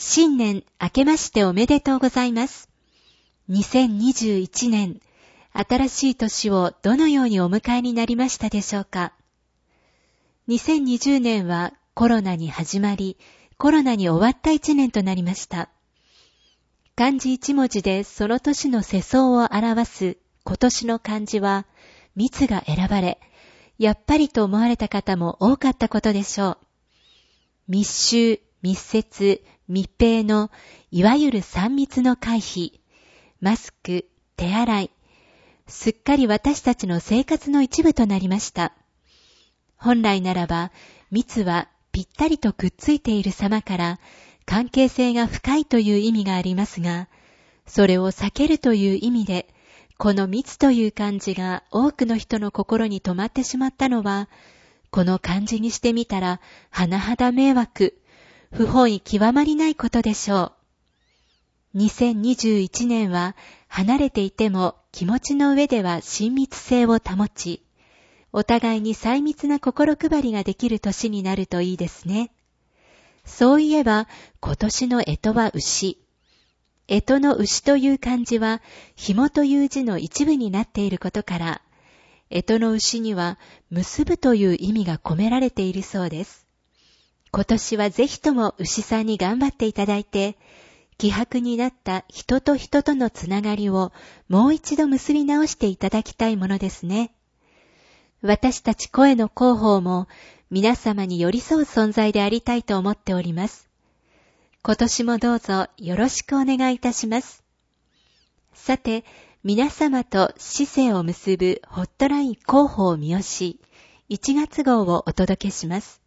新年明けましておめでとうございます。2021年、新しい年をどのようにお迎えになりましたでしょうか。2020年はコロナに始まり、コロナに終わった1年となりました。漢字1文字でその年の世相を表す今年の漢字は、密が選ばれ、やっぱりと思われた方も多かったことでしょう。密集、密接、密閉のいわゆる3密の回避、マスク、手洗い、すっかり私たちの生活の一部となりました。本来ならば密はぴったりとくっついている様から関係性が深いという意味がありますが、それを避けるという意味でこの密という漢字が多くの人の心に留まってしまったのは、この漢字にしてみたら甚だ迷惑、不本意極まりないことでしょう。2021年は離れていても気持ちの上では親密性を保ち、お互いに細密な心配りができる年になるといいですね。そういえば今年の干支は牛。干支の牛という漢字は紐という字の一部になっていることから、干支の牛には結ぶという意味が込められているそうです。今年はぜひとも牛さんに頑張っていただいて、希薄になった人と人とのつながりをもう一度結び直していただきたいものですね。私たち声の広報も皆様に寄り添う存在でありたいと思っております。今年もどうぞよろしくお願いいたします。さて、皆様と市政を結ぶホットライン広報三好1月号をお届けします。